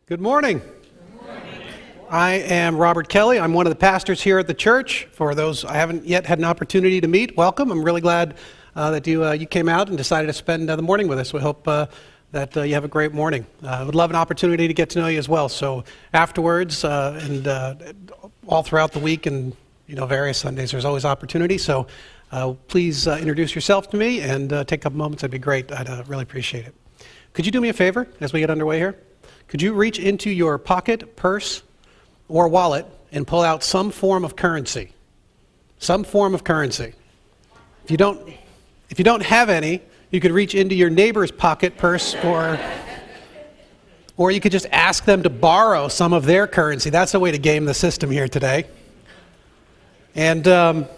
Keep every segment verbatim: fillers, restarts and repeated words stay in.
Good morning. Good morning. I am Robert Kelly. I'm one of the pastors here at the church. For those I haven't yet had an opportunity to meet, welcome. I'm really glad uh, that you uh, you came out and decided to spend uh, the morning with us. We hope uh, that uh, you have a great morning. Uh, I would love an opportunity to get to know you as well. So afterwards uh, and uh, all throughout the week and you know various Sundays, there's always opportunity. So uh, please uh, introduce yourself to me and uh, take a couple moments. That'd be great. I'd uh, really appreciate it. Could you do me a favor as we get underway here? Could you reach into your pocket, purse, or wallet and pull out some form of currency? Some form of currency. If you don't, if you don't have any, you could reach into your neighbor's pocket, purse, or, or you could just ask them to borrow some of their currency. That's a way to game the system here today. And, um,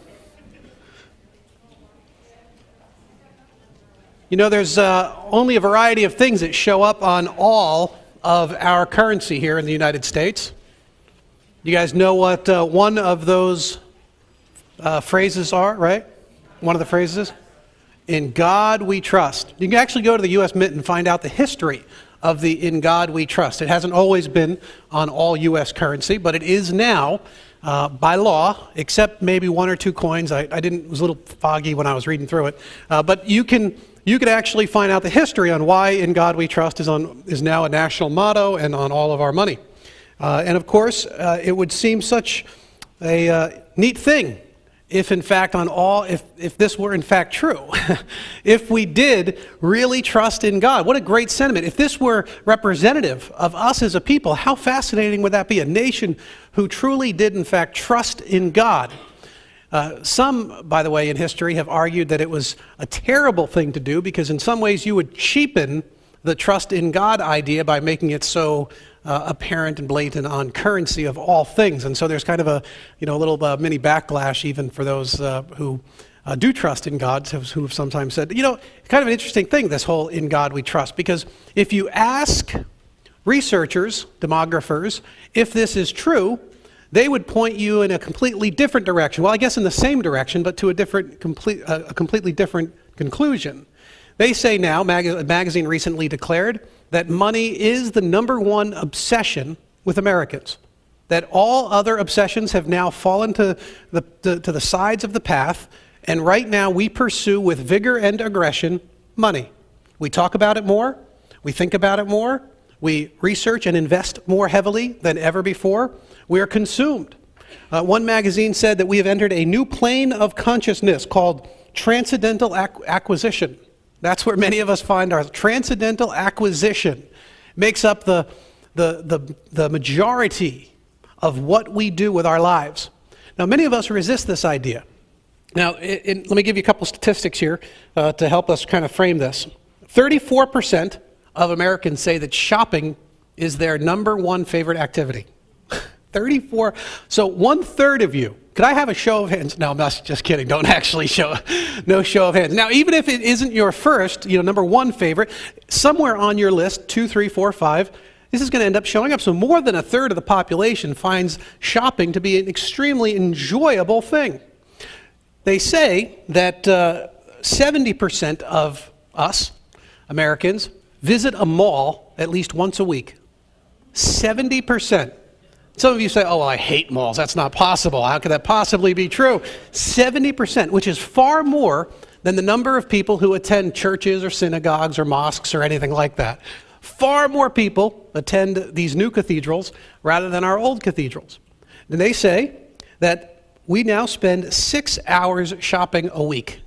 you know, there's uh, only a variety of things that show up on all of our currency here in the United States. You guys know what uh, one of those uh, phrases are, right? One of the phrases? In God we trust. You can actually go to the U S Mint and find out the history of the In God we trust. It hasn't always been on all U S currency, but it is now uh, by law, except maybe one or two coins. I, I didn't, it was a little foggy when I was reading through it. Uh, but you can You could actually find out the history on why In God We Trust is on is now a national motto and on all of our money. Uh, and of course, uh, it would seem such a uh, neat thing if in fact on all, if, if this were in fact true. If we did really trust in God. What a great sentiment. If this were representative of us as a people, how fascinating would that be? A nation who truly did in fact trust in God. Uh, some, by the way, in history have argued that it was a terrible thing to do because in some ways you would cheapen the trust in God idea by making it so uh, apparent and blatant on currency of all things. And so there's kind of a, you know, a little uh, mini backlash even for those uh, who uh, do trust in God, who have sometimes said, you know, it's kind of an interesting thing, this whole In God We Trust, because if you ask researchers, demographers, if this is true, they would point you in a completely different direction. Well, I guess in the same direction, but to a different, complete, uh, a completely different conclusion. They say now, mag- a magazine recently declared, that money is the number one obsession with Americans. That all other obsessions have now fallen to the, to, to the sides of the path, and right now we pursue with vigor and aggression money. We talk about it more, we think about it more, we research and invest more heavily than ever before. We are consumed. Uh, one magazine said that we have entered a new plane of consciousness called transcendental ac- acquisition. That's where many of us find our transcendental acquisition makes up the, the, the, the majority of what we do with our lives. Now, many of us resist this idea. Now, it, it, let me give you a couple statistics here uh, to help us kind of frame this. thirty-four percent of Americans say that shopping is their number one favorite activity. thirty-four. So one third of you. Could I have a show of hands? No, I'm not, just kidding. Don't actually show. No show of hands. Now, even if it isn't your first, you know, number one favorite, somewhere on your list, two, three, four, five, this is going to end up showing up. So more than a third of the population finds shopping to be an extremely enjoyable thing. They say that uh, seventy percent of us, Americans, visit a mall at least once a week. seventy percent. Some of you say, oh, well, I hate malls. That's not possible. How could that possibly be true? seventy percent, which is far more than the number of people who attend churches or synagogues or mosques or anything like that. Far more people attend these new cathedrals rather than our old cathedrals. And they say that we now spend six hours shopping a week.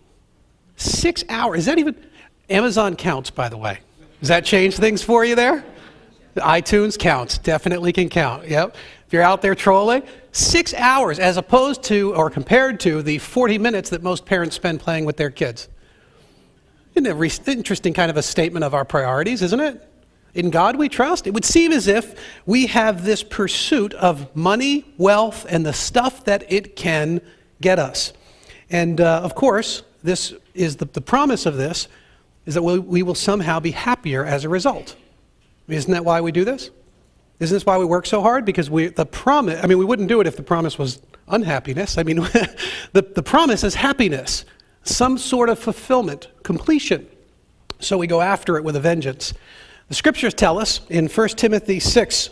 Six hours. Is that even... Amazon counts, by the way. Does that change things for you there? iTunes counts. Definitely can count. Yep. If you're out there trolling, six hours as opposed to or compared to the forty minutes that most parents spend playing with their kids. Isn't it an interesting kind of a statement of our priorities, isn't it? In God we trust. It would seem as if we have this pursuit of money, wealth, and the stuff that it can get us. And uh, of course, this is the, the promise of this is that we, we will somehow be happier as a result. Isn't that why we do this? Isn't this why we work so hard? Because we the promise, I mean, we wouldn't do it if the promise was unhappiness. I mean, the, the promise is happiness, some sort of fulfillment, completion. So we go after it with a vengeance. The scriptures tell us in First Timothy six,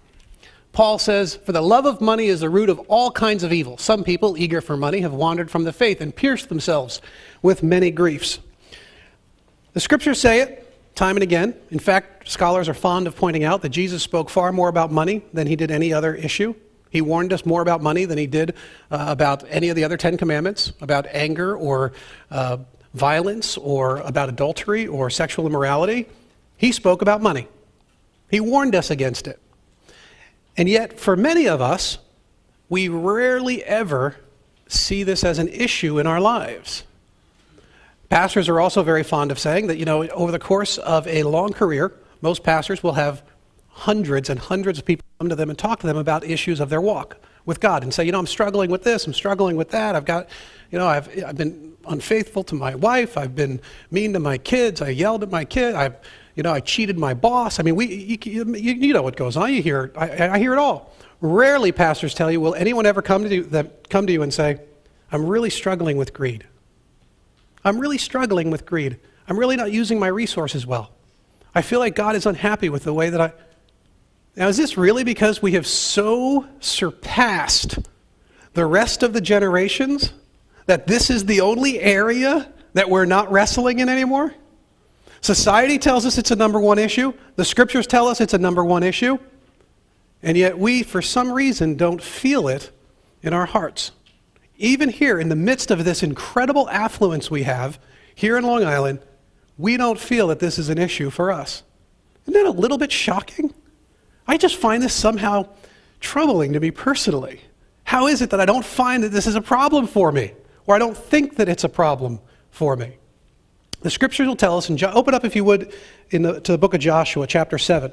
Paul says, "For the love of money is the root of all kinds of evil. Some people, eager for money, have wandered from the faith and pierced themselves with many griefs." The scriptures say it time and again. In fact, scholars are fond of pointing out that Jesus spoke far more about money than he did any other issue. He warned us more about money than he did uh, about any of the other Ten Commandments, about anger or uh, violence or about adultery or sexual immorality. He spoke about money. He warned us against it. And yet, for many of us, we rarely ever see this as an issue in our lives. Pastors are also very fond of saying that, you know, over the course of a long career, most pastors will have hundreds and hundreds of people come to them and talk to them about issues of their walk with God and say, you know, I'm struggling with this, I'm struggling with that, I've got, you know, I've, I've been unfaithful to my wife, I've been mean to my kids, I yelled at my kid, I've, you know, I cheated my boss. I mean, we, you, you, you know what goes on, you hear, I, I hear it all. Rarely pastors tell you, will anyone ever come to you, that come to you and say, I'm really struggling with greed. I'm really struggling with greed. I'm really not using my resources well. I feel like God is unhappy with the way that I... Now, is this really because we have so surpassed the rest of the generations that this is the only area that we're not wrestling in anymore? Society tells us it's a number one issue. The scriptures tell us it's a number one issue. And yet we, for some reason, don't feel it in our hearts. Even here, in the midst of this incredible affluence we have, here in Long Island, we don't feel that this is an issue for us. Isn't that a little bit shocking? I just find this somehow troubling to me personally. How is it that I don't find that this is a problem for me? Or I don't think that it's a problem for me? The scriptures will tell us, and jo- open up if you would in the, to the book of Joshua, chapter seven.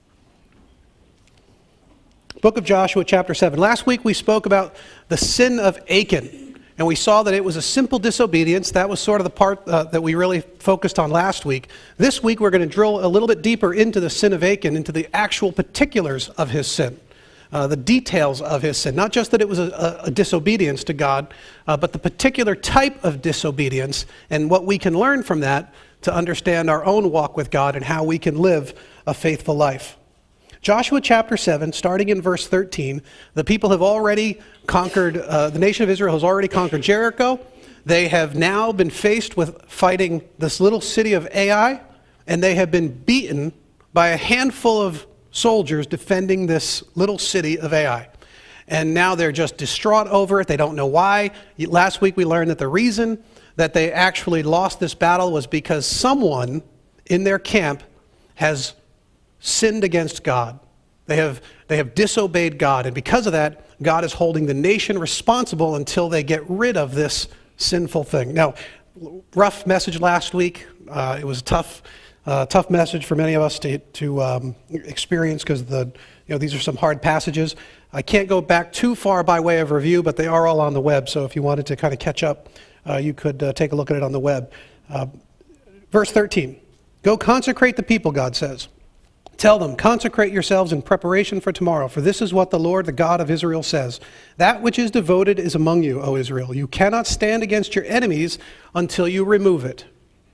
Book of Joshua, chapter seven. Last week we spoke about the sin of Achan, and we saw that it was a simple disobedience. That was sort of the part uh, that we really focused on last week. This week we're going to drill a little bit deeper into the sin of Achan, into the actual particulars of his sin, uh, the details of his sin. Not just that it was a, a, a disobedience to God, uh, but the particular type of disobedience and what we can learn from that to understand our own walk with God and how we can live a faithful life. Joshua chapter seven, starting in verse thirteen, the people have already conquered, uh, the nation of Israel has already conquered Jericho. They have now been faced with fighting this little city of Ai, and they have been beaten by a handful of soldiers defending this little city of Ai. And now they're just distraught over it. They don't know why. Last week we learned that the reason that they actually lost this battle was because someone in their camp has sinned against God. They have, they have disobeyed God, and because of that, God is holding the nation responsible until they get rid of this sinful thing. Now, rough message last week. Uh, it was a tough, uh, tough message for many of us to, to um, experience because the, you know, these are some hard passages. I can't go back too far by way of review, but they are all on the web, so if you wanted to kind of catch up, uh, you could uh, take a look at it on the web. Uh, verse thirteen, go consecrate the people, God says. Tell them, consecrate yourselves in preparation for tomorrow, for this is what the Lord, the God of Israel, says. That which is devoted is among you, O Israel. You cannot stand against your enemies until you remove it.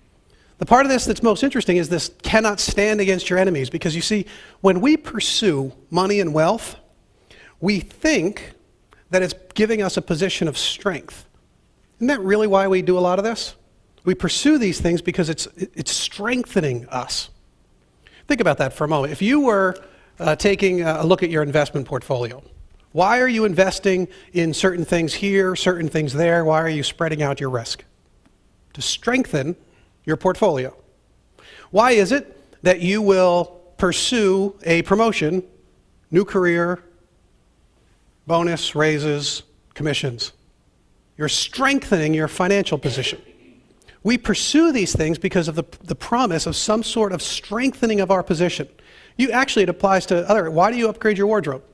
The part of this that's most interesting is this cannot stand against your enemies, because you see, when we pursue money and wealth, we think that it's giving us a position of strength. Isn't that really why we do a lot of this? We pursue these things because it's, it's strengthening us. Think about that for a moment. If you were uh, taking a look at your investment portfolio, why are you investing in certain things here, certain things there? Why are you spreading out your risk? To strengthen your portfolio. Why is it that you will pursue a promotion, new career, bonus, raises, commissions? You're strengthening your financial position. We pursue these things because of the, the promise of some sort of strengthening of our position. You actually, it applies to other. Why do you upgrade your wardrobe?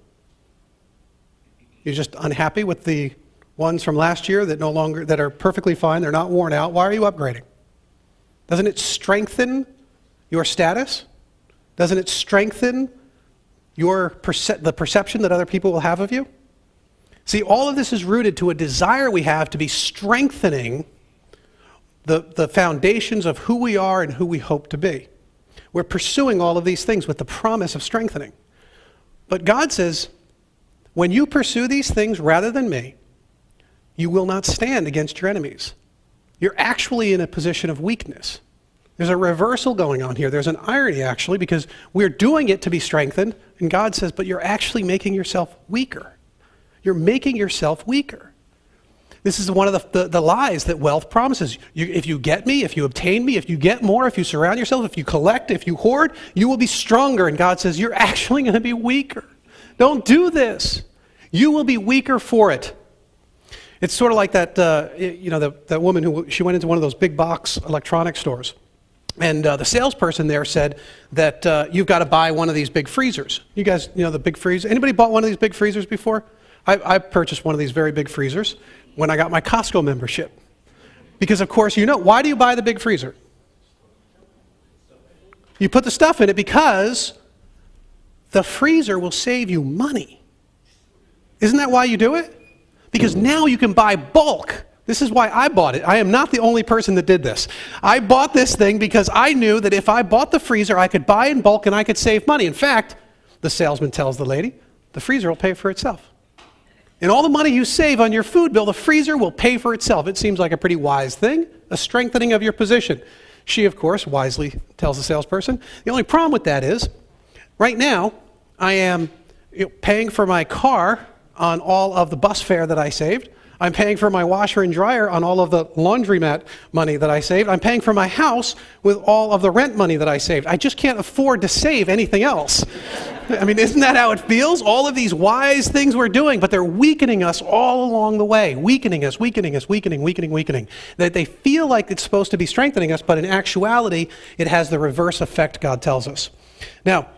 You're just unhappy with the ones from last year that no longer, that are perfectly fine, they're not worn out. Why are you upgrading? Doesn't it strengthen your status? Doesn't it strengthen your perce- the perception that other people will have of you? See, all of this is rooted to a desire we have to be strengthening The, the foundations of who we are and who we hope to be. We're pursuing all of these things with the promise of strengthening. But God says, when you pursue these things rather than me, you will not stand against your enemies. You're actually in a position of weakness. There's a reversal going on here. There's an irony, actually, because we're doing it to be strengthened, and God says, but you're actually making yourself weaker. You're making yourself weaker. This is one of the, the, the lies that wealth promises. You, if you get me, if you obtain me, if you get more, if you surround yourself, if you collect, if you hoard, you will be stronger. And God says, you're actually going to be weaker. Don't do this. You will be weaker for it. It's sort of like that, uh, you know, the, that woman who, she went into one of those big box electronic stores. And uh, the salesperson there said that uh, you've got to buy one of these big freezers. You guys, you know, the big freezer. Anybody bought one of these big freezers before? I, I purchased one of these very big freezers when I got my Costco membership. Because, of course, you know, why do you buy the big freezer? You put the stuff in it because the freezer will save you money. Isn't that why you do it? Because now you can buy bulk. This is why I bought it. I am not the only person that did this. I bought this thing because I knew that if I bought the freezer, I could buy in bulk and I could save money. In fact, the salesman tells the lady, the freezer will pay for itself. And all the money you save on your food bill, the freezer will pay for itself. It seems like a pretty wise thing, a strengthening of your position. She, of course, wisely tells the salesperson, the only problem with that is, right now, I am you know, paying for my car on all of the bus fare that I saved. I'm paying for my washer and dryer on all of the laundromat money that I saved. I'm paying for my house with all of the rent money that I saved. I just can't afford to save anything else. I mean, isn't that how it feels? All of these wise things we're doing, but they're weakening us all along the way. Weakening us, weakening us, weakening, weakening, weakening. That they feel like it's supposed to be strengthening us, but in actuality, it has the reverse effect, God tells us. Now,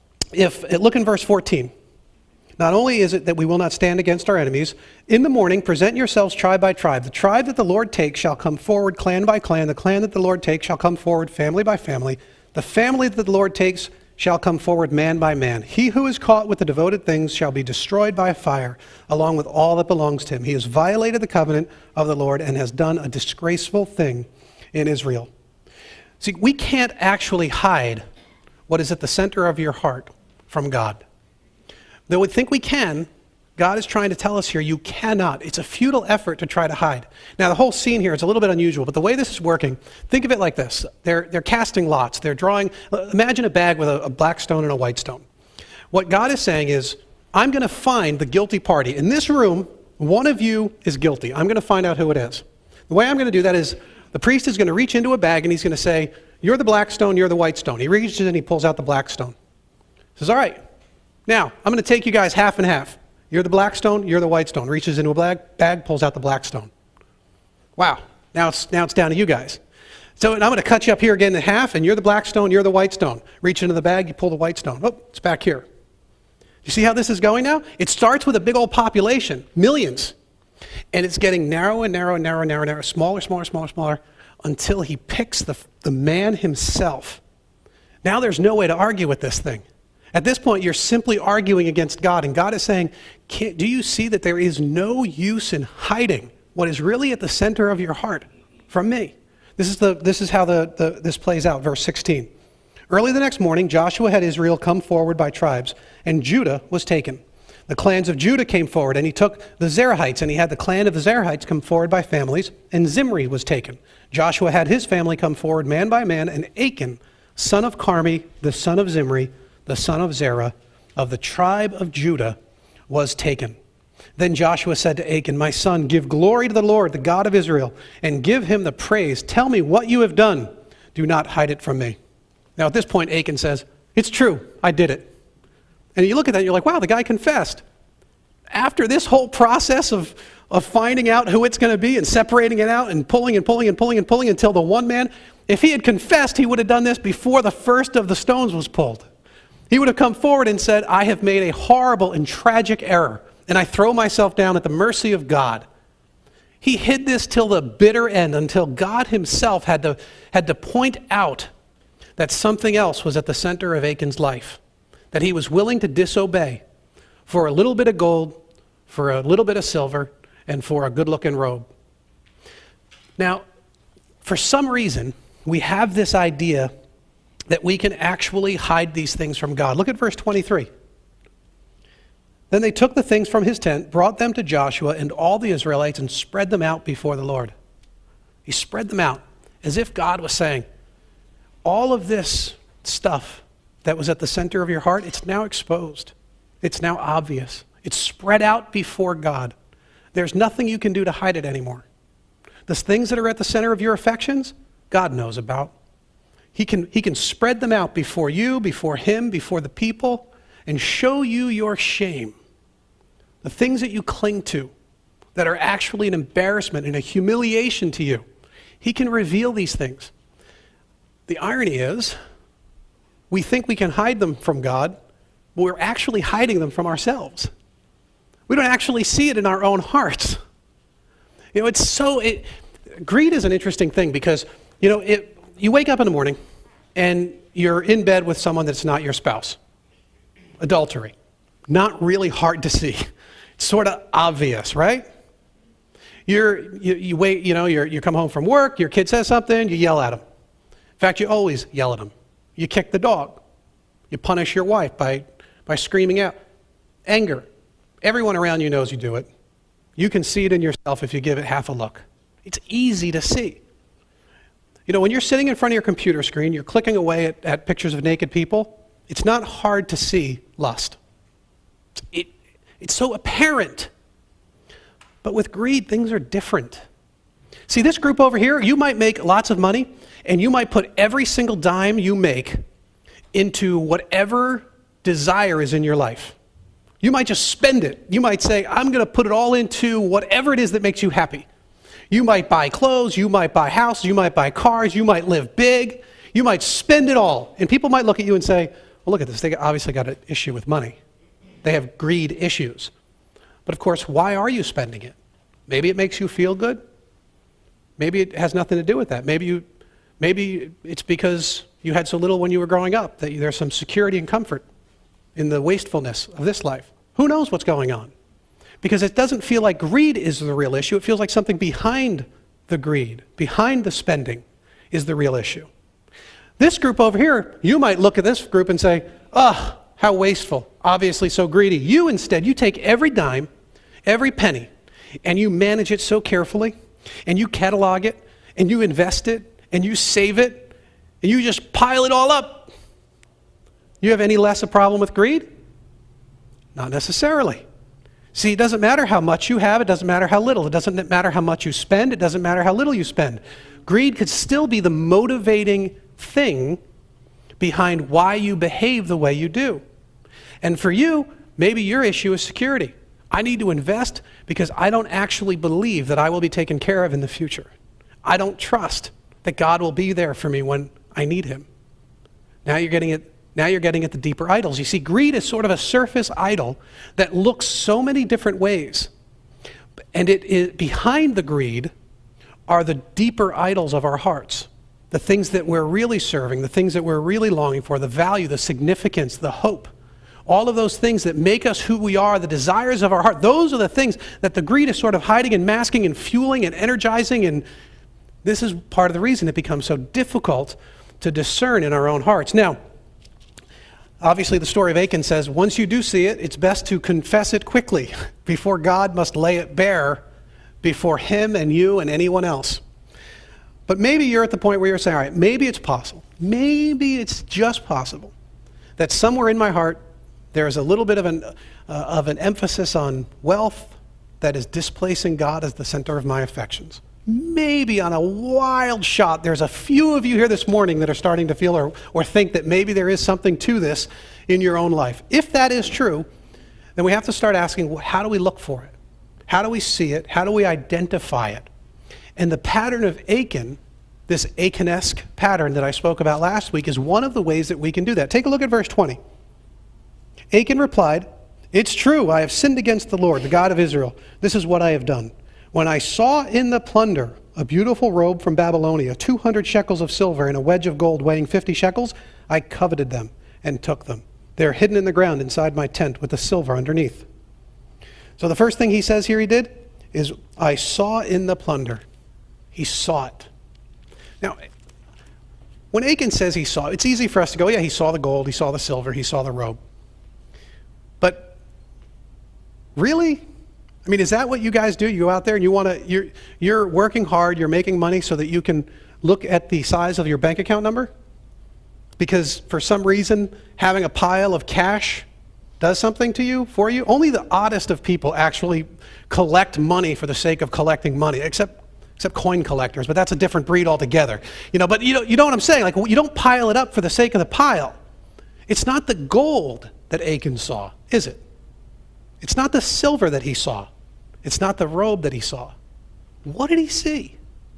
if look in verse fourteen. Not only is it that we will not stand against our enemies, in the morning present yourselves tribe by tribe. The tribe that the Lord takes shall come forward clan by clan. The clan that the Lord takes shall come forward family by family. The family that the Lord takes shall come forward man by man. He who is caught with the devoted things shall be destroyed by fire, along with all that belongs to him. He has violated the covenant of the Lord and has done a disgraceful thing in Israel. See, we can't actually hide what is at the center of your heart from God. Though we think we can, God is trying to tell us here, you cannot. It's a futile effort to try to hide. Now, the whole scene here is a little bit unusual, but the way this is working, think of it like this. They're, they're casting lots. They're drawing, imagine a bag with a, a black stone and a white stone. What God is saying is, I'm going to find the guilty party. In this room, one of you is guilty. I'm going to find out who it is. The way I'm going to do that is, the priest is going to reach into a bag and he's going to say, you're the black stone, you're the white stone. He reaches in and he pulls out the black stone. He says, all right. Now, I'm going to take you guys half and half. You're the black stone, you're the white stone. Reaches into a bag, bag, pulls out the black stone. Wow, now it's, now it's down to you guys. So I'm going to cut you up here again in half, and you're the black stone, you're the white stone. Reach into the bag, you pull the white stone. Oh, it's back here. You see how this is going now? It starts with a big old population, millions. And it's getting narrow and narrow and narrow and narrow and narrow, smaller, smaller, smaller, smaller, until he picks the, the man himself. Now there's no way to argue with this thing. At this point, you're simply arguing against God, and God is saying, Can't, do you see that there is no use in hiding what is really at the center of your heart from me? This is, the, this is how the, the, this plays out, verse sixteen. Early the next morning, Joshua had Israel come forward by tribes, and Judah was taken. The clans of Judah came forward, and he took the Zerahites, and he had the clan of the Zerahites come forward by families, and Zimri was taken. Joshua had his family come forward man by man, and Achan, son of Carmi, the son of Zimri, the son of Zerah, of the tribe of Judah, was taken. Then Joshua said to Achan, my son, give glory to the Lord, the God of Israel, and give him the praise. Tell me what you have done. Do not hide it from me. Now at this point, Achan says, it's true, I did it. And you look at that and you're like, wow, the guy confessed. After this whole process of, of finding out who it's going to be and separating it out and pulling and pulling and pulling and pulling until the one man, if he had confessed, he would have done this before the first of the stones was pulled. He would have come forward and said, I have made a horrible and tragic error, and I throw myself down at the mercy of God. He hid this till the bitter end, until God himself had to, had to point out that something else was at the center of Achan's life, that he was willing to disobey for a little bit of gold, for a little bit of silver, and for a good-looking robe. Now, for some reason, we have this idea that we can actually hide these things from God. Look at verse twenty-three. Then they took the things from his tent, brought them to Joshua and all the Israelites, and spread them out before the Lord. He spread them out as if God was saying, all of this stuff that was at the center of your heart, it's now exposed. It's now obvious. It's spread out before God. There's nothing you can do to hide it anymore. The things that are at the center of your affections, God knows about. He can, he can spread them out before you, before him, before the people, and show you your shame. The things that you cling to that are actually an embarrassment and a humiliation to you. He can reveal these things. The irony is, we think we can hide them from God, but we're actually hiding them from ourselves. We don't actually see it in our own hearts. You know, it's so, it, greed is an interesting thing because, you know, it, you wake up in the morning and you're in bed with someone that's not your spouse. Adultery. Not really hard to see. It's sort of obvious, right? You're, you, you wait, you know, you're, you come home from work, your kid says something, you yell at him. In fact, you always yell at him. You kick the dog. You punish your wife by, by screaming out. Anger. Everyone around you knows you do it. You can see it in yourself if you give it half a look. It's easy to see. You know, when you're sitting in front of your computer screen, you're clicking away at, at pictures of naked people, it's not hard to see lust. It, it's so apparent. But with greed, things are different. See, this group over here, you might make lots of money, and you might put every single dime you make into whatever desire is in your life. You might just spend it. You might say, I'm going to put it all into whatever it is that makes you happy. You might buy clothes, you might buy houses, you might buy cars, you might live big, you might spend it all. And people might look at you and say, well, look at this, they obviously got an issue with money. They have greed issues. But of course, why are you spending it? Maybe it makes you feel good. Maybe it has nothing to do with that. Maybe you, maybe it's because you had so little when you were growing up that there's some security and comfort in the wastefulness of this life. Who knows what's going on? Because it doesn't feel like greed is the real issue. It feels like something behind the greed, behind the spending is the real issue. This group over here, you might look at this group and say, oh, how wasteful, obviously so greedy. You instead, you take every dime, every penny, and you manage it so carefully, and you catalog it, and you invest it, and you save it, and you just pile it all up. You have any less a problem with greed? Not necessarily. See, it doesn't matter how much you have, it doesn't matter how little, it doesn't matter how much you spend, it doesn't matter how little you spend. Greed could still be the motivating thing behind why you behave the way you do. And for you, maybe your issue is security. I need to invest because I don't actually believe that I will be taken care of in the future. I don't trust that God will be there for me when I need him. Now you're getting it. Now you're getting at the deeper idols. You see, greed is sort of a surface idol that looks so many different ways. And it is, behind the greed are the deeper idols of our hearts. The things that we're really serving, the things that we're really longing for, the value, the significance, the hope. All of those things that make us who we are, the desires of our heart, those are the things that the greed is sort of hiding and masking and fueling and energizing. And this is part of the reason it becomes so difficult to discern in our own hearts. Now, obviously, the story of Achan says, once you do see it, it's best to confess it quickly before God must lay it bare before him and you and anyone else. But maybe you're at the point where you're saying, all right, maybe it's possible. Maybe it's just possible that somewhere in my heart there's a little bit of an, uh, of an emphasis on wealth that is displacing God as the center of my affections. Maybe on a wild shot, there's a few of you here this morning that are starting to feel or, or think that maybe there is something to this in your own life. If that is true, then we have to start asking, well, how do we look for it? How do we see it? How do we identify it? And the pattern of Achan, this Achan-esque pattern that I spoke about last week, is one of the ways that we can do that. Take a look at verse twenty. Achan replied, it's true, I have sinned against the Lord, the God of Israel. This is what I have done. When I saw in the plunder a beautiful robe from Babylonia, two hundred shekels of silver and a wedge of gold weighing fifty shekels, I coveted them and took them. They are hidden in the ground inside my tent with the silver underneath. So the first thing he says here he did is, I saw in the plunder. He saw it. Now, when Achan says he saw, it's easy for us to go, yeah, he saw the gold, he saw the silver, he saw the robe. But really? I mean, is that what you guys do? You go out there and you want to, you're, you're working hard, you're making money so that you can look at the size of your bank account number? Because for some reason, having a pile of cash does something to you, for you? Only the oddest of people actually collect money for the sake of collecting money, except except coin collectors, but that's a different breed altogether. You know, but you know, you know what I'm saying? Like, you don't pile it up for the sake of the pile. It's not the gold that Achan saw, is it? It's not the silver that he saw. It's not the robe that he saw. What did he see?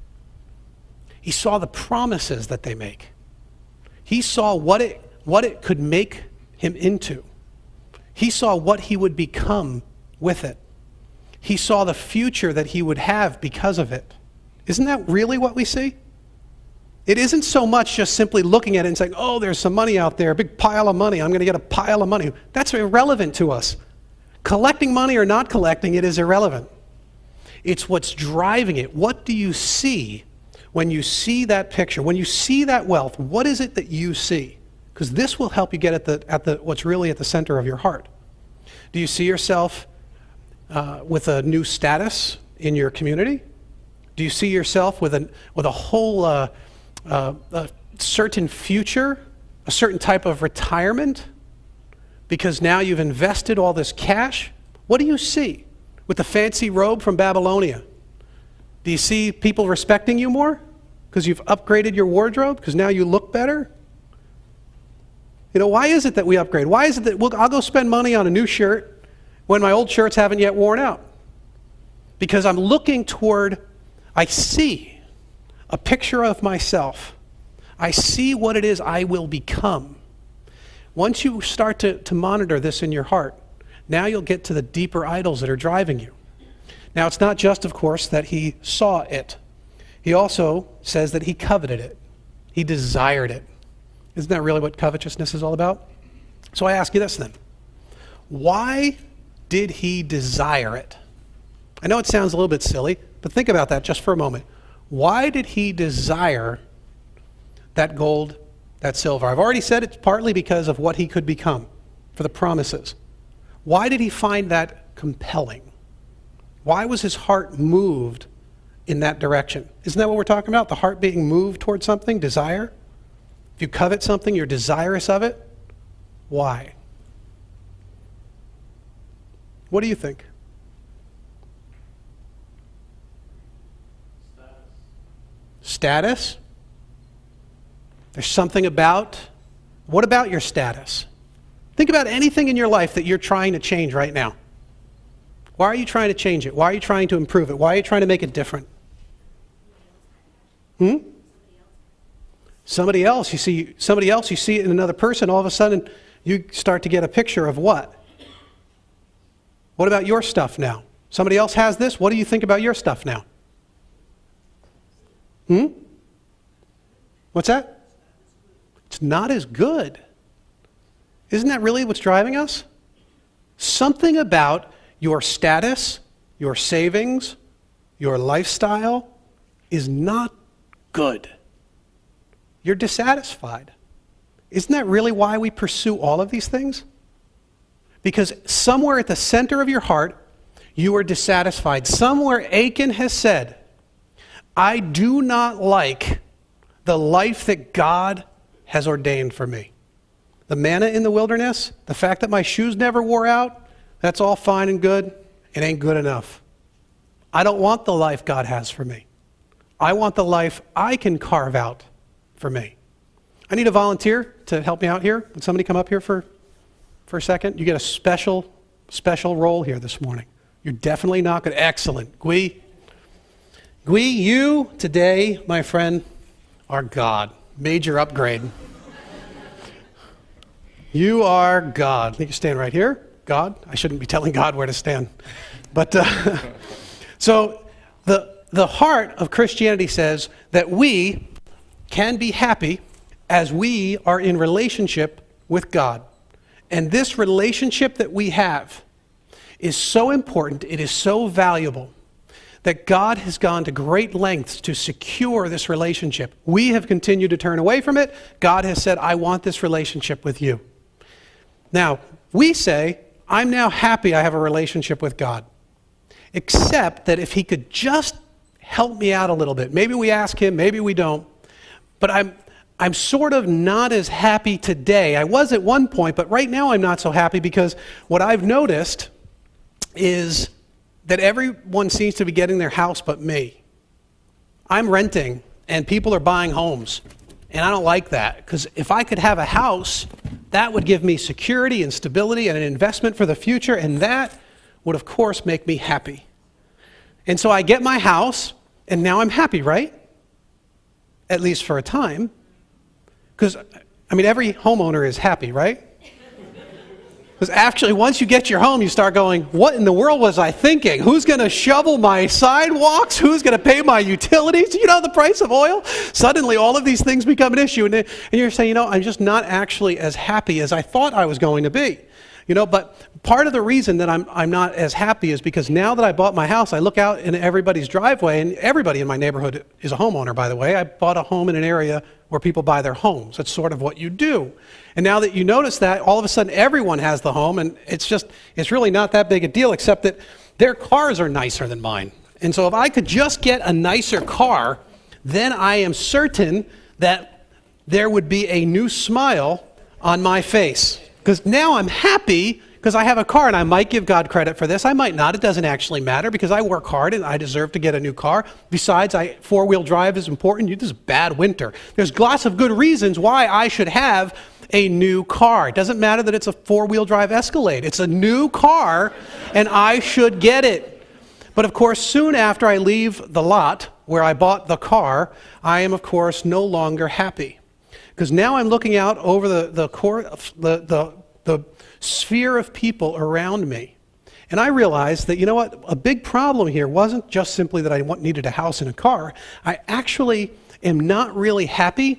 He saw the promises that they make. He saw what it, what it could make him into. He saw what he would become with it. He saw the future that he would have because of it. Isn't that really what we see? It isn't so much just simply looking at it and saying, oh, there's some money out there, a big pile of money. I'm going to get a pile of money. That's irrelevant to us. Collecting money or not collecting it is irrelevant. It's what's driving it. What do you see when you see that picture? When you see that wealth, what is it that you see? Because this will help you get at the at the what's really at the center of your heart. Do you see yourself uh, with a new status in your community? Do you see yourself with a with a whole uh, uh, a certain future, a certain type of retirement? Because now you've invested all this cash. What do you see with the fancy robe from Babylonia? Do you see people respecting you more because you've upgraded your wardrobe? Because now you look better? You know, why is it that we upgrade? Why is it that we'll, I'll go spend money on a new shirt when my old shirts haven't yet worn out? Because I'm looking toward, I see a picture of myself. I see what it is I will become. Once you start to, to monitor this in your heart, now you'll get to the deeper idols that are driving you. Now, it's not just, of course, that he saw it. He also says that he coveted it. He desired it. Isn't that really what covetousness is all about? So I ask you this then. Why did he desire it? I know it sounds a little bit silly, but think about that just for a moment. Why did he desire that gold, that silver? I've already said it's partly because of what he could become, for the promises. Why did he find that compelling? Why was his heart moved in that direction? Isn't that what we're talking about? The heart being moved towards something, desire? If you covet something, you're desirous of it. Why? What do you think? Status. Status? There's something about, what about your status? Think about anything in your life that you're trying to change right now. Why are you trying to change it? Why are you trying to improve it? Why are you trying to make it different? Hmm? Somebody else, you see, somebody else, you see it in another person, all of a sudden you start to get a picture of what? What about your stuff now? Somebody else has this, what do you think about your stuff now? Hmm? What's that? It's not as good. Isn't that really what's driving us? Something about your status, your savings, your lifestyle is not good. You're dissatisfied. Isn't that really why we pursue all of these things? Because somewhere at the center of your heart, you are dissatisfied. Somewhere Achan has said, I do not like the life that God has ordained for me. The manna in the wilderness, the fact that my shoes never wore out, that's all fine and good. It ain't good enough. I don't want the life God has for me. I want the life I can carve out for me. I need a volunteer to help me out here. Would somebody come up here for, for a second? You get a special, special role here this morning. You're definitely not good. Excellent. Gui, Gui, you today, my friend, are God. Major upgrade. You are God. You can stand right here. God. I shouldn't be telling God where to stand. But uh, so the the heart of Christianity says that we can be happy as we are in relationship with God. And this relationship that we have is so important, it is so valuable, that God has gone to great lengths to secure this relationship. We have continued to turn away from it. God has said, I want this relationship with you. Now, we say, I'm now happy I have a relationship with God. Except that if he could just help me out a little bit. Maybe we ask him, maybe we don't. But I'm I'm sort of not as happy today. I was at one point, but right now I'm not so happy because what I've noticed is that everyone seems to be getting their house but me. I'm renting and people are buying homes. And I don't like that, because if I could have a house, that would give me security and stability and an investment for the future, and that would, of course, make me happy. And so I get my house, and now I'm happy, right? At least for a time. Because, I mean, every homeowner is happy, right? Because actually, once you get your home, you start going, what in the world was I thinking? Who's going to shovel my sidewalks? Who's going to pay my utilities? You know, the price of oil? Suddenly, all of these things become an issue. And, and you're saying, you know, I'm just not actually as happy as I thought I was going to be. You know, but part of the reason that I'm, I'm not as happy is because now that I bought my house, I look out in everybody's driveway, and everybody in my neighborhood is a homeowner, by the way. I bought a home in an area where people buy their homes. That's sort of what you do. And now that you notice that, all of a sudden everyone has the home, and it's just, it's really not that big a deal, except that their cars are nicer than mine. And so if I could just get a nicer car, then I am certain that there would be a new smile on my face. Because now I'm happy because I have a car, and I might give God credit for this. I might not. It doesn't actually matter because I work hard and I deserve to get a new car. Besides, I, four-wheel drive is important. This is bad winter. There's lots of good reasons why I should have a new car. It doesn't matter that it's a four-wheel drive Escalade. It's a new car, and I should get it. But of course, soon after I leave the lot where I bought the car, I am, of course, no longer happy. Because now I'm looking out over the, the, core, the, the, the sphere of people around me. And I realized that, you know what, a big problem here wasn't just simply that I needed a house and a car. I actually am not really happy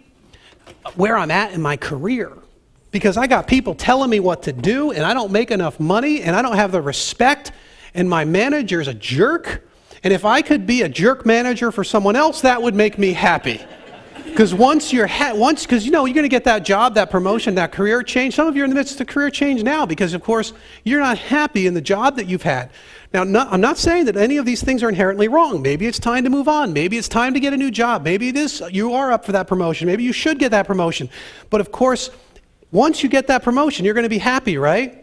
where I'm at in my career. Because I got people telling me what to do, and I don't make enough money, and I don't have the respect, and my manager's a jerk. And if I could be a jerk manager for someone else, that would make me happy. Because once you're, ha- once, because you know, you're going to get that job, that promotion, that career change. Some of you are in the midst of career change now because, of course, you're not happy in the job that you've had. Now, not, I'm not saying that any of these things are inherently wrong. Maybe it's time to move on. Maybe it's time to get a new job. Maybe it is, you are up for that promotion. Maybe you should get that promotion. But, of course, once you get that promotion, you're going to be happy, right?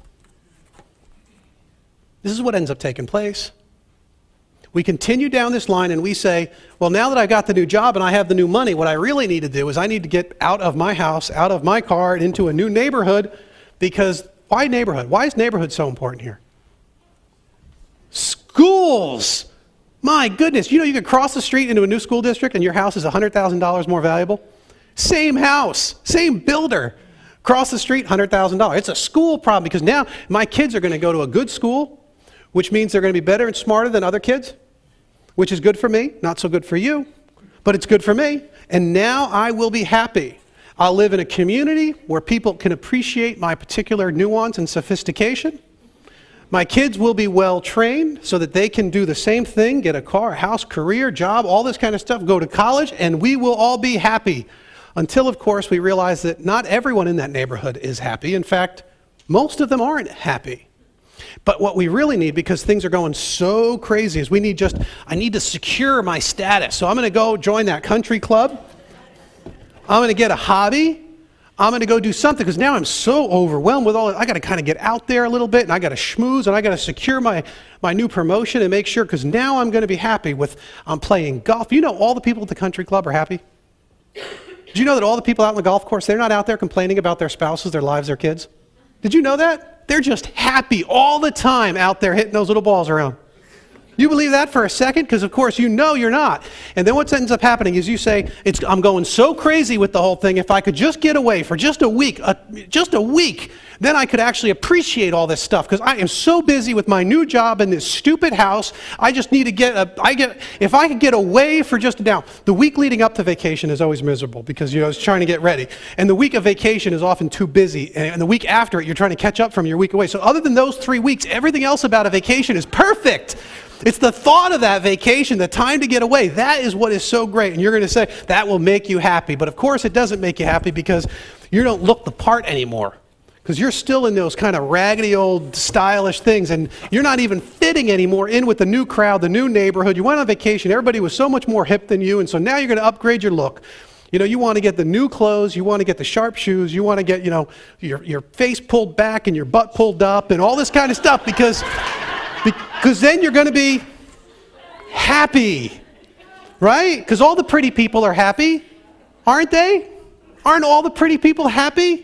This is what ends up taking place. We continue down this line and we say, well, now that I got the new job and I have the new money, what I really need to do is I need to get out of my house, out of my car, and into a new neighborhood. Because why neighborhood? Why is neighborhood so important here? Schools! My goodness, you know you could cross the street into a new school district and your house is one hundred thousand dollars more valuable? Same house, same builder. Cross the street, one hundred thousand dollars. It's a school problem because now my kids are going to go to a good school, which means they're going to be better and smarter than other kids, which is good for me, not so good for you, but it's good for me. And now I will be happy. I'll live in a community where people can appreciate my particular nuance and sophistication. My kids will be well trained so that they can do the same thing, get a car, a house, career, job, all this kind of stuff, go to college, and we will all be happy. Until, of course, we realize that not everyone in that neighborhood is happy. In fact, most of them aren't happy. But what we really need, because things are going so crazy, is we need just, I need to secure my status. So I'm going to go join that country club. I'm going to get a hobby. I'm going to go do something, because now I'm so overwhelmed with all that. I got to kind of get out there a little bit, and I got to schmooze, and I got to secure my, my new promotion and make sure, because now I'm going to be happy with, I'm playing golf. You know all the people at the country club are happy? Did you know that all the people out on the golf course, they're not out there complaining about their spouses, their lives, their kids? Did you know that? They're just happy all the time out there hitting those little balls around. You believe that for a second? Because, of course, you know you're not. And then what ends up happening is you say, it's, I'm going so crazy with the whole thing, if I could just get away for just a week, uh, just a week, then I could actually appreciate all this stuff. Because I am so busy with my new job in this stupid house, I just need to get, a, I get, if I could get away for just a now. The week leading up to vacation is always miserable because you're always trying to get ready. And the week of vacation is often too busy. And the week after it, you're trying to catch up from your week away. So other than those three weeks, everything else about a vacation is perfect. It's the thought of that vacation, the time to get away. That is what is so great. And you're going to say, that will make you happy. But of course it doesn't make you happy because you don't look the part anymore. Because you're still in those kind of raggedy old stylish things, and you're not even fitting anymore in with the new crowd, the new neighborhood. You went on vacation, everybody was so much more hip than you, and so now you're going to upgrade your look. You know, you want to get the new clothes, you want to get the sharp shoes, you want to get, you know, your, your face pulled back and your butt pulled up and all this kind of stuff because, because then you're going to be happy, right? Because all the pretty people are happy, aren't they? Aren't all the pretty people happy?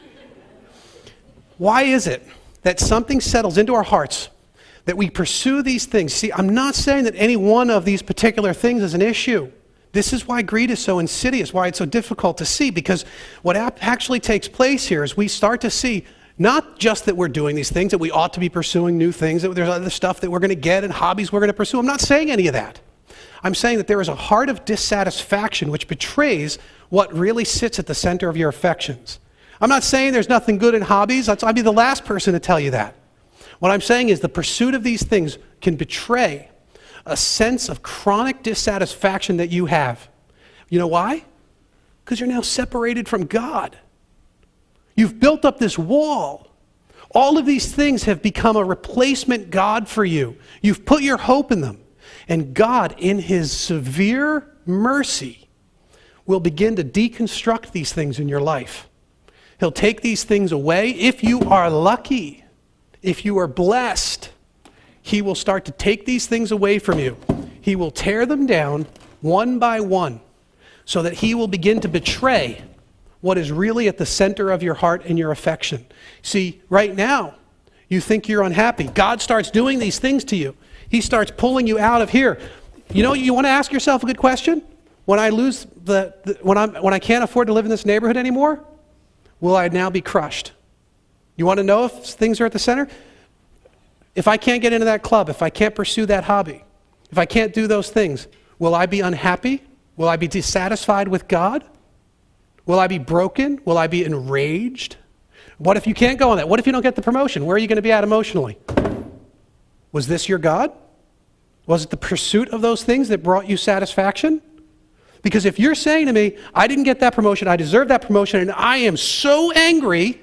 Why is it that something settles into our hearts, that we pursue these things? See, I'm not saying that any one of these particular things is an issue. This is why greed is so insidious, why it's so difficult to see, because what actually takes place here is we start to see not just that we're doing these things, that we ought to be pursuing new things, that there's other stuff that we're going to get and hobbies we're going to pursue. I'm not saying any of that. I'm saying that there is a heart of dissatisfaction which betrays what really sits at the center of your affections. I'm not saying there's nothing good in hobbies. I'd be the last person to tell you that. What I'm saying is the pursuit of these things can betray a sense of chronic dissatisfaction that you have. You know why? Because you're now separated from God. You've built up this wall. All of these things have become a replacement God for you. You've put your hope in them. And God, in His severe mercy, will begin to deconstruct these things in your life. He'll take these things away. If you are lucky, if you are blessed, He will start to take these things away from you. He will tear them down one by one so that He will begin to betray what is really at the center of your heart and your affection. See, right now, you think you're unhappy. God starts doing these things to you. He starts pulling you out of here. You know, you want to ask yourself a good question? When I lose the, the when I'm when I can't afford to live in this neighborhood anymore, will I now be crushed? You want to know if things are at the center? If I can't get into that club, if I can't pursue that hobby, if I can't do those things, will I be unhappy? Will I be dissatisfied with God? Will I be broken? Will I be enraged? What if you can't go on that? What if you don't get the promotion? Where are you going to be at emotionally? Was this your God? Was it the pursuit of those things that brought you satisfaction? Because if you're saying to me, I didn't get that promotion, I deserve that promotion, and I am so angry,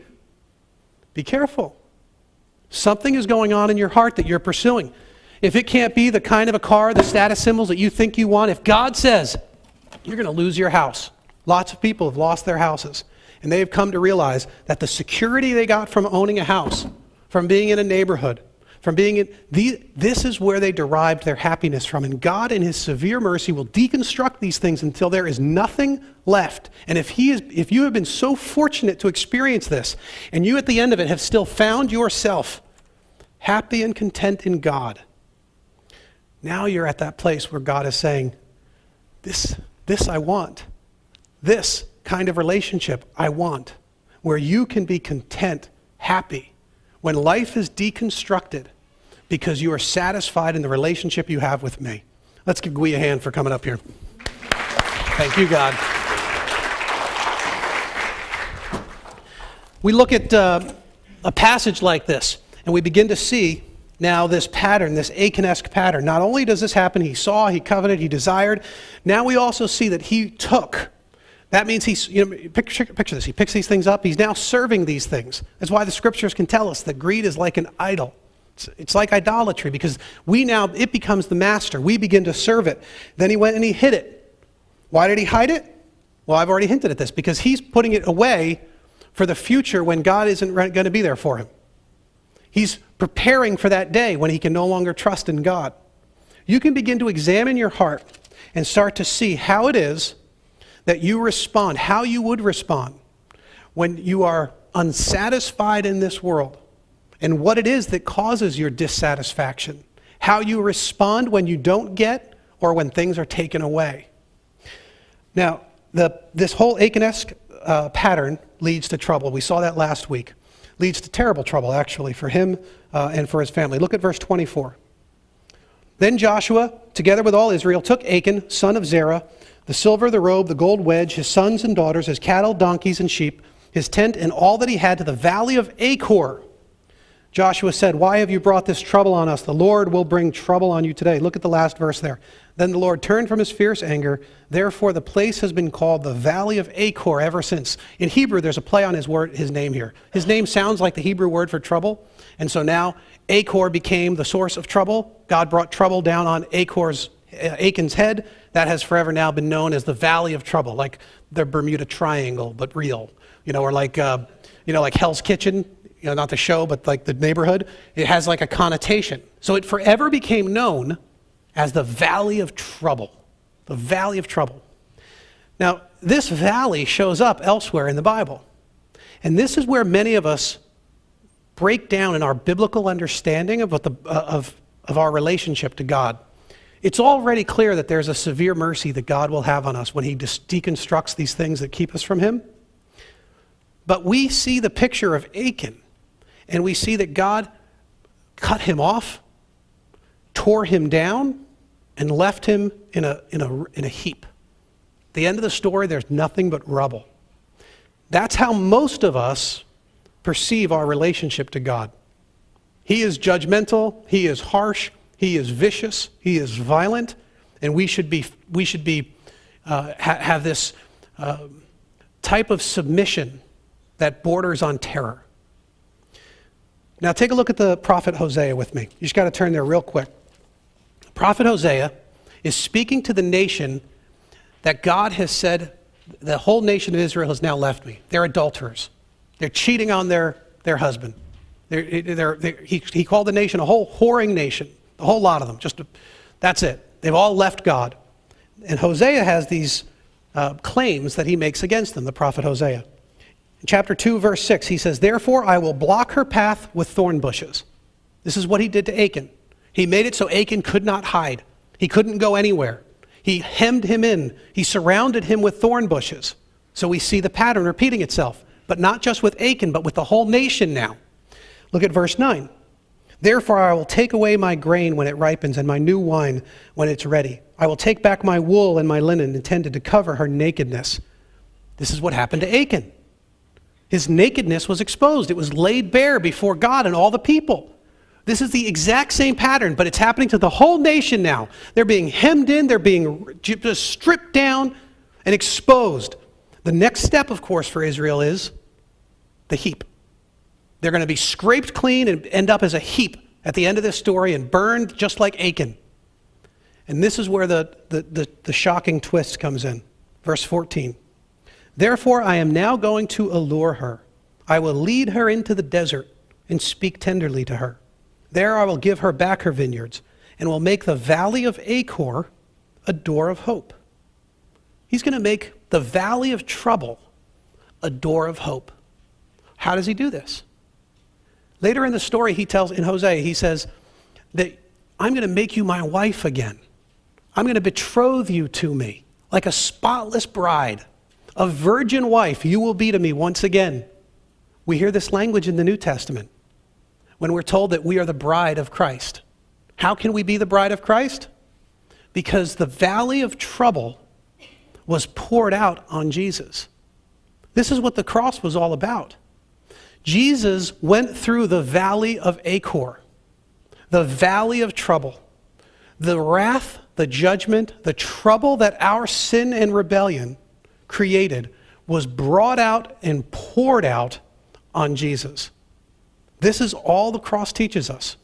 be careful. Something is going on in your heart that you're pursuing. If it can't be the kind of a car, the status symbols that you think you want, if God says, you're going to lose your house. Lots of people have lost their houses, and they have come to realize that the security they got from owning a house, from being in a neighborhood, from being in, the, this is where they derived their happiness from. And God in His severe mercy will deconstruct these things until there is nothing left. And if he is, if you have been so fortunate to experience this, and you at the end of it have still found yourself happy and content in God, now you're at that place where God is saying, this, this I want. This kind of relationship I want, where you can be content, happy, when life is deconstructed because you are satisfied in the relationship you have with me. Let's give Gui a hand for coming up here. Thank you, God. We look at uh, a passage like this, and we begin to see now this pattern, this Achan-esque pattern. Not only does this happen, he saw, he coveted, he desired. Now we also see that he took. That means he's, you know, picture, picture this. He picks these things up. He's now serving these things. That's why the scriptures can tell us that greed is like an idol. It's, it's like idolatry because we now, it becomes the master. We begin to serve it. Then he went and he hid it. Why did he hide it? Well, I've already hinted at this. Because he's putting it away for the future when God isn't going to be there for him. He's preparing for that day when he can no longer trust in God. You can begin to examine your heart and start to see how it is that you respond, how you would respond when you are unsatisfied in this world, and what it is that causes your dissatisfaction, how you respond when you don't get or when things are taken away. Now, the, this whole Achan-esque uh, pattern leads to trouble. We saw that last week. Leads to terrible trouble, actually, for him uh, and for his family. Look at verse twenty-four. Then Joshua, together with all Israel, took Achan, son of Zerah, the silver, the robe, the gold wedge, his sons and daughters, his cattle, donkeys, and sheep, his tent, and all that he had to the valley of Achor. Joshua said, "Why have you brought this trouble on us? The Lord will bring trouble on you today." Look at the last verse there. "Then the Lord turned from his fierce anger. Therefore the place has been called the Valley of Achor ever since." In Hebrew, there's a play on his word, his name here. His name sounds like the Hebrew word for trouble. And so now Achor became the source of trouble. God brought trouble down on Achor's, uh, Achan's head. That has forever now been known as the Valley of Trouble, like the Bermuda Triangle, but real. You know, or like, uh, you know, like Hell's Kitchen. You know, not the show, but like the neighborhood. It has like a connotation. So it forever became known as the Valley of Trouble. The Valley of Trouble. Now, this valley shows up elsewhere in the Bible. And this is where many of us break down in our biblical understanding of, what the, uh, of, of our relationship to God. It's already clear that there's a severe mercy that God will have on us when he dis- deconstructs these things that keep us from him. But we see the picture of Achan. And we see that God cut him off, tore him down, and left him in a, in a, in a heap. At the end of the story, there's nothing but rubble. That's how most of us perceive our relationship to God. He is judgmental, he is harsh, he is vicious, he is violent, and we should be, we should be uh, ha- have this uh, type of submission that borders on terror. Now take a look at the prophet Hosea with me. You just got to turn there real quick. Prophet Hosea is speaking to the nation that God has said, the whole nation of Israel has now left me. They're adulterers. They're cheating on their, their husband. They're, they're, they're, he, he called the nation a whole whoring nation, a whole lot of them. Just a, that's it. They've all left God. And Hosea has these uh, claims that he makes against them, the prophet Hosea. In chapter two, verse six, he says, "Therefore I will block her path with thorn bushes." This is what he did to Achan. He made it so Achan could not hide. He couldn't go anywhere. He hemmed him in. He surrounded him with thorn bushes. So we see the pattern repeating itself, but not just with Achan, but with the whole nation now. Look at verse nine. "Therefore I will take away my grain when it ripens and my new wine when it's ready. I will take back my wool and my linen intended to cover her nakedness." This is what happened to Achan. His nakedness was exposed. It was laid bare before God and all the people. This is the exact same pattern, but it's happening to the whole nation now. They're being hemmed in, they're being just stripped down and exposed. The next step, of course, for Israel is the heap. They're going to be scraped clean and end up as a heap at the end of this story and burned just like Achan. And this is where the, the, the, the shocking twist comes in. Verse fourteen. "Therefore I am now going to allure her. I will lead her into the desert and speak tenderly to her. There I will give her back her vineyards and will make the valley of Achor a door of hope." He's going to make the valley of trouble a door of hope. How does he do this? Later in the story, he tells, in Hosea, he says that I'm going to make you my wife again. I'm going to betroth you to me like a spotless bride. A virgin wife you will be to me once again. We hear this language in the New Testament when we're told that we are the bride of Christ. How can we be the bride of Christ? Because the valley of trouble was poured out on Jesus. This is what the cross was all about. Jesus went through the valley of Achor, the valley of trouble, the wrath, the judgment, the trouble that our sin and rebellion created was brought out and poured out on Jesus. This is all the cross teaches us.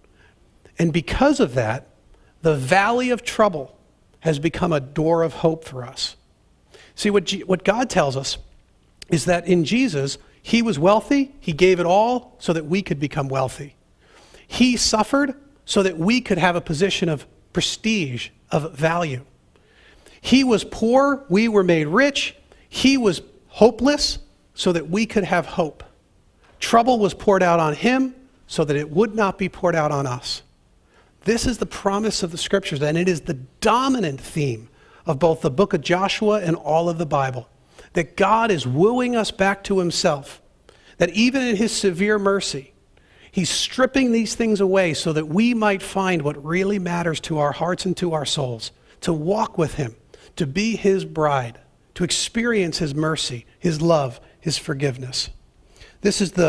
And because of that, the valley of trouble has become a door of hope for us. See, what, G- what God tells us is that in Jesus, he was wealthy, he gave it all so that we could become wealthy. He suffered so that we could have a position of prestige, of value. He was poor, we were made rich. He was hopeless so that we could have hope. Trouble was poured out on him so that it would not be poured out on us. This is the promise of the scriptures, and it is the dominant theme of both the book of Joshua and all of the Bible. That God is wooing us back to himself. That even in his severe mercy, he's stripping these things away so that we might find what really matters to our hearts and to our souls. To walk with him, to be his bride, to experience his mercy, his love, his forgiveness. This is the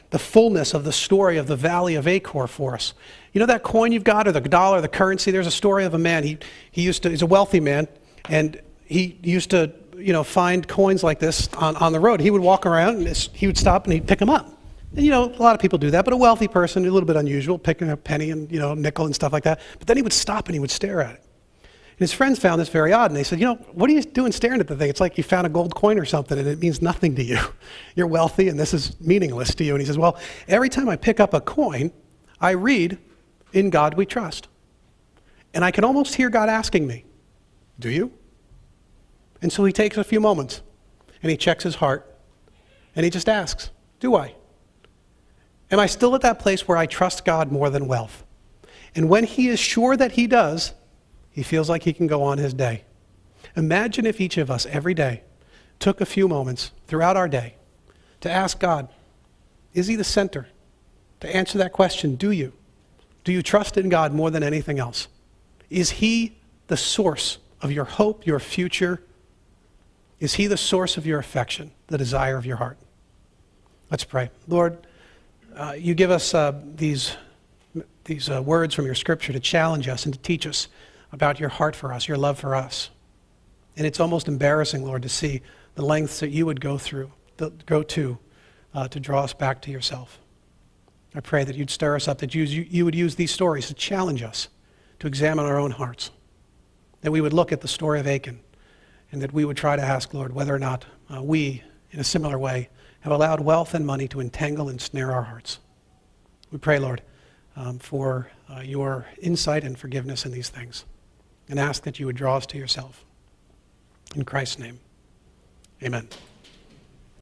the fullness of the story of the Valley of Achor for us. You know that coin you've got, or the dollar, the currency? There's a story of a man. He, he used to, he's a wealthy man, and he used to, you know, find coins like this on, on the road. He would walk around, and this, he would stop, and he'd pick them up. And, you know, a lot of people do that, but a wealthy person, a little bit unusual, picking a penny and, you know, nickel and stuff like that. But then he would stop, and he would stare at it. And his friends found this very odd, and they said, you know, what are you doing staring at the thing? It's like you found a gold coin or something, and it means nothing to you. You're wealthy, and this is meaningless to you. And he says, well, every time I pick up a coin, I read, "In God we trust." And I can almost hear God asking me, do you? And so he takes a few moments, and he checks his heart, and he just asks, do I? Am I still at that place where I trust God more than wealth? And when he is sure that he does, he feels like he can go on his day. Imagine if each of us every day took a few moments throughout our day to ask God, is he the center? To answer that question, do you? Do you trust in God more than anything else? Is he the source of your hope, your future? Is he the source of your affection, the desire of your heart? Let's pray. Lord, uh, you give us uh, these, these uh, words from your scripture to challenge us and to teach us about your heart for us, your love for us. And it's almost embarrassing, Lord, to see the lengths that you would go through, the, go to, uh, to draw us back to yourself. I pray that you'd stir us up, that you, you would use these stories to challenge us, to examine our own hearts, that we would look at the story of Achan, and that we would try to ask, Lord, whether or not uh, we, in a similar way, have allowed wealth and money to entangle and snare our hearts. We pray, Lord, um, for uh, your insight and forgiveness in these things, and ask that you would draw us to yourself. In Christ's name, amen.